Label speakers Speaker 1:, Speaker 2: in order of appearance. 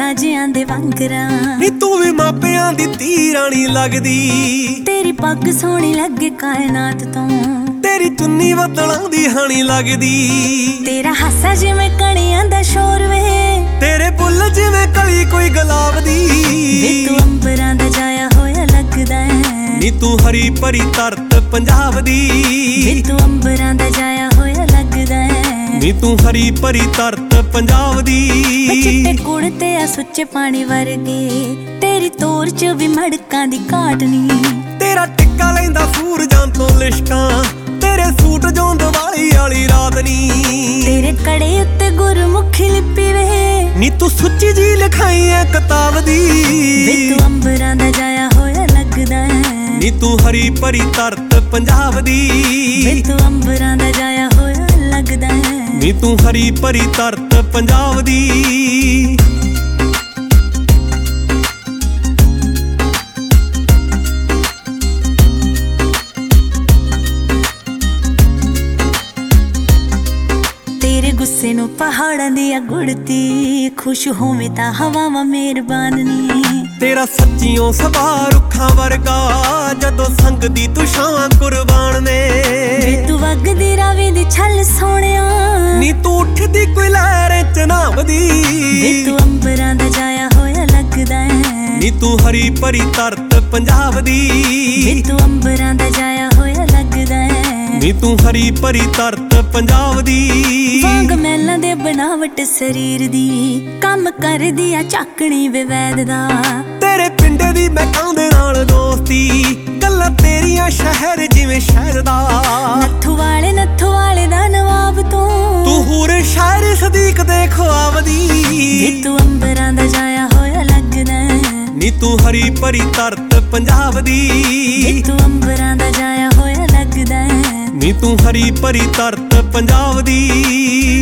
Speaker 1: ਰਾਜਿਆਂ ਦੇ ਵਾਂਗਰਾਂ।
Speaker 2: ਨੀ ਤੂੰ ਵੀ ਮਾਪਿਆਂ ਦੀ ਧੀ ਰਾਣੀ ਲੱਗਦੀ,
Speaker 1: ਤੇਰੀ ਪੱਗ ਸੋਹਣੀ ਲੱਗੇ ਕਾਇਨਾਤ ਤੋਂ,
Speaker 2: ਤੇਰੀ ਚੁੰਨੀ ਬੱਦਲਾਂ ਦੀ ਹਾਣੀ ਲੱਗਦੀ।
Speaker 1: ਤੇਰਾ ਹਾਸਾ ਜਿਵੇਂ ਕਣੀਆਂ ਦਾ ਸ਼ੋਰ ਵੇ,
Speaker 2: ਤੇਰੇ ਬੁੱਲ ਜਿਵੇਂ ਕਲੀ ਕੋਈ ਗੁਲਾਬ ਦੀ।
Speaker 1: ਵੇ ਤੂੰ ਅੰਬਰਾਂ ਦਾ ਜਾਇਆ ਹੋਇਆ ਲੱਗਦਾ ਹੈ,
Speaker 2: ਨੀ ਤੂੰ ਹਰੀ ਭਰੀ ਧਰਤ ਪੰਜਾਬ ਦੀ।
Speaker 1: ਵੇ ਤੂੰ ਅੰਬਰਾਂ ਦਾ ਜਾਇਆ ਹੋਇਆ ਲੱਗਦਾ ਹੈ,
Speaker 2: ਨੀ ਤੂੰ ਹਰੀ ਭਰੀ ਧਰਤ ਪੰਜਾਬ ਦੀ।
Speaker 1: ਚਿੱਟੇ ਕੁੜਤੇ ਆ ਸੁੱਚੇ ਪਾਣੀ ਵਰਗੇ, ਤੇਰੀ ਤੋਰ ਚ ਵੀ ਮੜਕਾਂ ਦੀ ਘਾਟ ਨੀ।
Speaker 2: ਤੇਰਾ ਟਿੱਕਾ ਲੈਂਦਾ ਸੂਰਜਾਂ ਤੋਂ ਲਿਸ਼ਕਾਂ, ਤੇਰੇ ਸੂਟ ਜੋਂ ਦੀਵਾਲੀ ਵਾਲੀ ਰਾਤ ਨੀ।
Speaker 1: ਤੇਰੇ ਕੜੇ ਉੱਤੇ ਗੁਰਮੁਖੀ ਲਿਪੀ ਵੇ,
Speaker 2: ਨੀ ਤੂੰ ਸੁੱਚੀ ਜੀ ਲਿਖਾਈ ਐ ਕਿਤਾਬ ਦੀ।
Speaker 1: ਵੇ ਤੂੰ ਅੰਬਰਾਂ ਦਾ ਜਾਇਆ ਹੋਇਆ ਲੱਗਦਾ ਹੈ,
Speaker 2: ਨੀ ਤੂੰ ਹਰੀ ਭਰੀ ਧਰਤ ਪੰਜਾਬ ਦੀ।
Speaker 1: ਵੇ ਤੂੰ ਅੰਬਰਾਂ ਦਾ ਜਾਇਆ ਹੋਇਆ ਲੱਗਦਾ ਹੈ,
Speaker 2: ਨੀ ਤੂੰ ਹਰੀ ਭਰੀ ਧਰਤ ਪੰਜਾਬ ਦੀ।
Speaker 1: ਤੇਰੇ ਗੁੱਸੇ ਨੂੰ ਪਹਾੜਾਂ ਦੀ ਗੁੜਤੀ, ਖੁਸ਼ ਹੋਵੇ ਤਾਂ ਹਵਾਵਾਂ ਮਿਹਰਬਾਨ ਨੀ।
Speaker 2: ਤੇਰਾ ਸੱਚੀਓ ਸੁਭਾਅ ਰੁੱਖਾਂ ਵਰਗਾ, ਜਦੋਂ ਸੰਗਦੀ ਤੂੰ ਛਾਂ ਕੁਰਬਾਨ ਨੇ।
Speaker 1: ਵੇ ਤੂੰ ਵਗਦੀ ਰਾਵੀ ਦੀ ਛੱਲ ਸੋਹਣਿਆ,
Speaker 2: ਨੀ ਤੂੰ ਉੱਠਦੀ ਕੋਈ ਲਹਿਰ ਚਨਾਬਦੀ।
Speaker 1: ਵੇ ਤੂੰ ਅੰਬਰਾਂ ਦਾ ਜਾਇਆ ਹੋਇਆ ਲੱਗਦਾ ਹੈ,
Speaker 2: ਨੀ ਤੂੰ ਹਰੀ ਭਰੀ ਧਰਤ ਪੰਜਾਬ ਦੀ।
Speaker 1: ਵੇ ਤੂੰ ਅੰਬਰਾਂ ਦਾ ਜਾਇਆ ਹੋਇਆ ਲੱਗਦਾ ਹੈ,
Speaker 2: ਨੀ ਤੂੰ ਹਰੀ ਭਰੀ ਧਰਤ ਪੰਜਾਬ ਦੀ।
Speaker 1: ਵਾਂਗ ਮਹਿਲਾਂ ਦੇ ਬਣਾਵਟ ਸਰੀਰ ਦੀ, ਕੰਮ ਕਰਦੀ ਆ ਚਾਕਣੀ ਵੇ ਵੈਦ ਦਾ।
Speaker 2: ਤੇਰੇ ਪਿੰਡੇ ਦੀ ਮੈਂ ਕਾਂਦੇ ਨਾਲ ਦੋਸਤੀ, ਗੱਲਾਂ ਤੇਰੀਆਂ ਸ਼ਹਿਰ ਜਿਵੇਂ ਸ਼ਹਿਰ ਦਾ।
Speaker 1: ਨੱਥੂ ਵਾਲੇ ਦਾ ਨਵਾਬ
Speaker 2: ਤੂੰ ਹੂਰ ਸ਼ਾਇਰ ਸਦੀਕ ਦੇ ਖ਼ੁਆਬ ਦੀ।
Speaker 1: ਵੇ ਤੂੰ ਅੰਬਰਾਂ ਦਾ ਜਾਇਆ ਹੋਇਆ ਲੱਗਦਾ ਹੈ,
Speaker 2: ਨੀ ਤੂੰ ਹਰੀ ਭਰੀ ਧਰਤ ਪੰਜਾਬ ਦੀ।
Speaker 1: ਵੇ ਤੂੰ ਅੰਬਰਾਂ ਦਾ ਜਾਇਆ ਹੋਇਆ ਲੱਗਦਾ ਹੈ,
Speaker 2: ਨੀ ਤੂੰ ਹਰੀ ਭਰੀ ਧਰਤ ਪੰਜਾਬ ਦੀ।